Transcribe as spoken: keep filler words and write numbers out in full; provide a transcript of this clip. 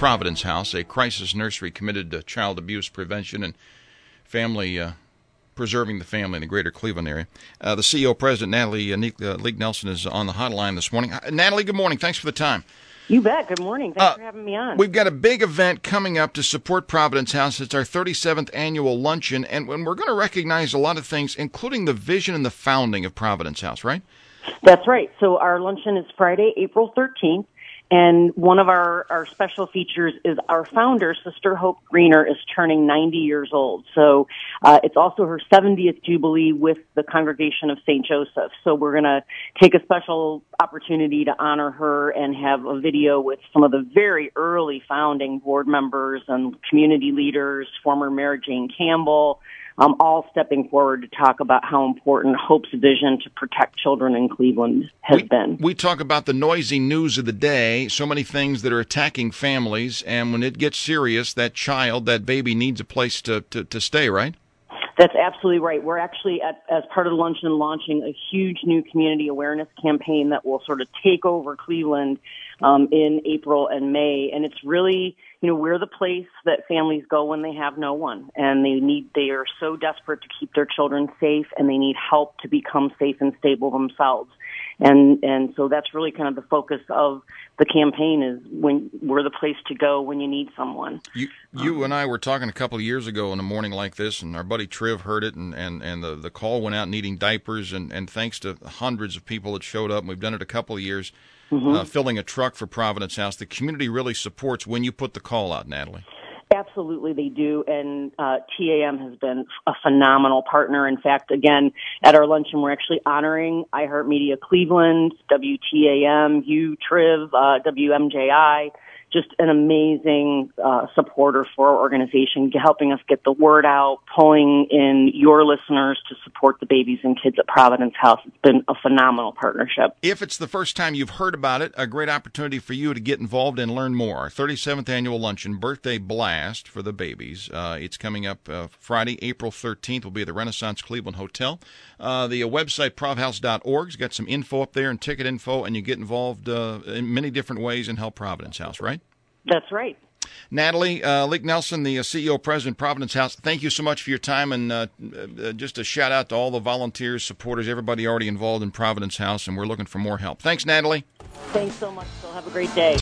Providence House, a crisis nursery committed to child abuse prevention and family uh, preserving the family in the greater Cleveland area. Uh, the C E O, President Natalie uh, Leek Nelson, is on the hotline this morning. Uh, Natalie, good morning. Thanks for the time. You bet. Good morning. Thanks uh, for having me on. We've got a big event coming up to support Providence House. It's our thirty-seventh annual luncheon, and we're going to recognize a lot of things, including the vision and the founding of Providence House, right? That's right. So our luncheon is Friday, April thirteenth, and one of our, our special features is our founder, Sister Hope Greener, is turning ninety years old. So uh, it's also her seventieth Jubilee with the Congregation of Saint Joseph. So we're going to take a special opportunity to honor her and have a video with some of the very early founding board members and community leaders, former Mayor Jane Campbell, Um, all stepping forward to talk about how important Hope's vision to protect children in Cleveland has we, been. We talk about the noisy news of the day, so many things that are attacking families, and when it gets serious, that child, that baby needs a place to, to, to stay, right? That's absolutely right. We're actually, at, as part of the luncheon, launching a huge new community awareness campaign that will sort of take over Cleveland um, in April and May. And it's really, you know, we're the place that families go when they have no one, and they need, they are so desperate to keep their children safe, and they need help to become safe and stable themselves. And and so that's really kind of the focus of the campaign, is when we're the place to go when you need someone. You you um, and I were talking a couple of years ago in a morning like this, and our buddy Triv heard it, and, and, and the, the call went out needing diapers, and, and thanks to hundreds of people that showed up, and we've done it a couple of years, mm-hmm. uh, filling a truck for Providence House. The community really supports when you put the call out, Natalie. Absolutely, they do, and uh, T A M has been a phenomenal partner. In fact, again, at our luncheon, we're actually honoring iHeartMedia Cleveland, W T A M, you, Triv, uh, W M J I, just an amazing uh, supporter for our organization, helping us get the word out, pulling in your listeners to support the babies and kids at Providence House. It's been a phenomenal partnership. If it's the first time you've heard about it, a great opportunity for you to get involved and learn more. Our thirty-seventh Annual Luncheon, Birthday Blast for the babies. Uh, it's coming up uh, Friday, April thirteenth. Will be at the Renaissance Cleveland Hotel. Uh, the uh, website, prov house dot org, has got some info up there and ticket info, and you get involved uh, in many different ways and help Providence House, right? That's right. Natalie uh, Leek Nelson, the uh, C E O, President, Providence House, thank you so much for your time, and uh, uh, just a shout-out to all the volunteers, supporters, everybody already involved in Providence House, and we're looking for more help. Thanks, Natalie. Thanks so much, Phil. Have a great day.